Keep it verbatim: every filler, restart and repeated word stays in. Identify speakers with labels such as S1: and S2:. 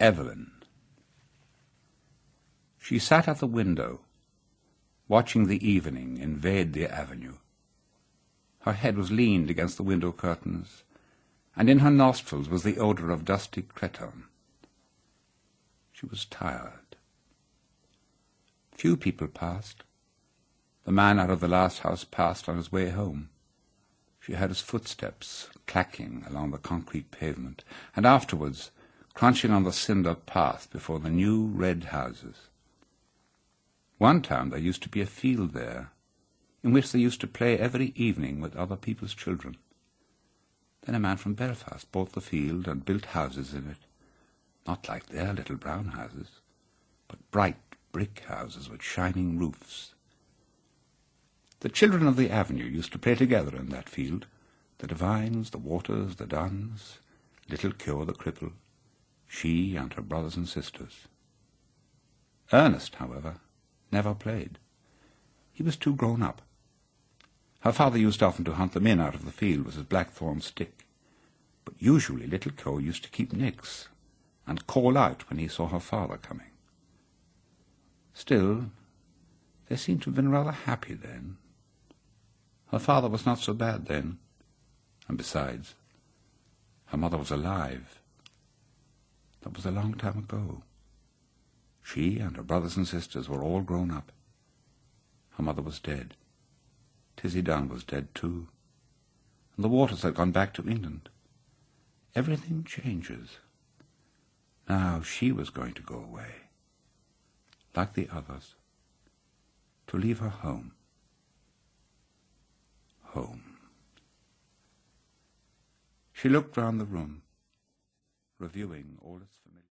S1: Evelyn. She sat at the window, watching the evening invade the avenue. Her head was leaned against the window curtains, and in her nostrils was the odour of dusty cretonne. She was tired. Few people passed. The man out of the last house passed on his way home. She heard his footsteps clacking along the concrete pavement, and afterwards crunching on the cinder path before the new red houses. One time there used to be a field there, in which they used to play every evening with other people's children. Then a man from Belfast bought the field and built houses in it, not like their little brown houses, but bright brick houses with shining roofs. The children of the avenue used to play together in that field, the Devines, the Waters, the Dunns, little Keogh the cripple, she and her brothers and sisters. Ernest, however, never played. He was too grown up. Her father used often to hunt them in out of the field with his blackthorn stick, but usually little Keogh used to keep nix and call out when he saw her father coming. Still, they seemed to have been rather happy then. Her father was not so bad then, and besides, her mother was alive. That was a long time ago. She and her brothers and sisters were all grown up. Her mother was dead. Tizzie Dunn was dead too. And the Waters had gone back to England. Everything changes. Now she was going to go away, like the others, to leave her home. Home. She looked round the room, reviewing all its familiar